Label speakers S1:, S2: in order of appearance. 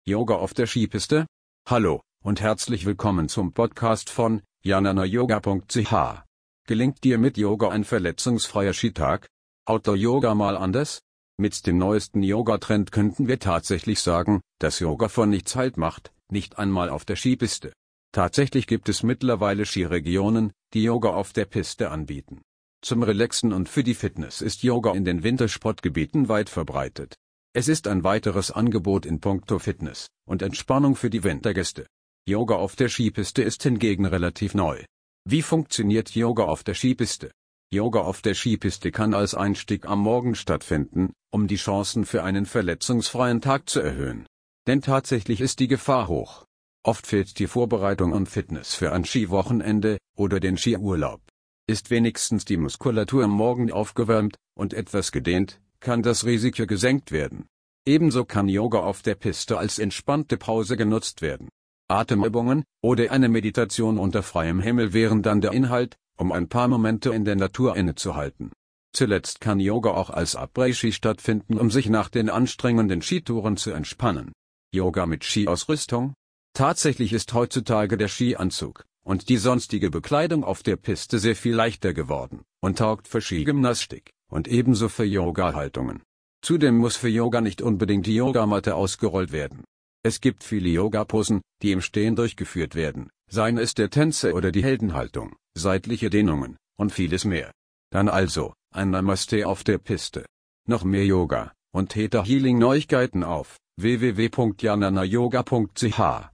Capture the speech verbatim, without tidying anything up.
S1: Yoga auf der Skipiste? Hallo und herzlich willkommen zum Podcast von janana yoga punkt c h. Gelingt dir mit Yoga ein verletzungsfreier Skitag? Outdoor-Yoga mal anders? Mit dem neuesten Yoga-Trend könnten wir tatsächlich sagen, dass Yoga von nichts Halt macht, nicht einmal auf der Skipiste. Tatsächlich gibt es mittlerweile Skiregionen, die Yoga auf der Piste anbieten. Zum Relaxen und für die Fitness ist Yoga in den Wintersportgebieten weit verbreitet. Es ist ein weiteres Angebot in puncto Fitness und Entspannung für die Wintergäste. Yoga auf der Skipiste ist hingegen relativ neu. Wie funktioniert Yoga auf der Skipiste? Yoga auf der Skipiste kann als Einstieg am Morgen stattfinden, um die Chancen für einen verletzungsfreien Tag zu erhöhen. Denn tatsächlich ist die Gefahr hoch. Oft fehlt die Vorbereitung und Fitness für ein Skiwochenende oder den Skiurlaub. Ist wenigstens die Muskulatur am Morgen aufgewärmt und etwas gedehnt, kann das Risiko gesenkt werden. Ebenso kann Yoga auf der Piste als entspannte Pause genutzt werden. Atemübungen oder eine Meditation unter freiem Himmel wären dann der Inhalt, um ein paar Momente in der Natur innezuhalten. Zuletzt kann Yoga auch als Après-Ski stattfinden, um sich nach den anstrengenden Skitouren zu entspannen. Yoga mit Skiausrüstung? Tatsächlich ist heutzutage der Skianzug und die sonstige Bekleidung auf der Piste sehr viel leichter geworden und taugt für Skigymnastik und ebenso für Yoga-Haltungen. Zudem muss für Yoga nicht unbedingt die Yogamatte ausgerollt werden. Es gibt viele Yoga-Posen, die im Stehen durchgeführt werden, seien es der Tänze oder die Heldenhaltung, seitliche Dehnungen und vieles mehr. Dann also, ein Namaste auf der Piste. Noch mehr Yoga und Theta Healing Neuigkeiten auf w w w punkt janana yoga punkt c h.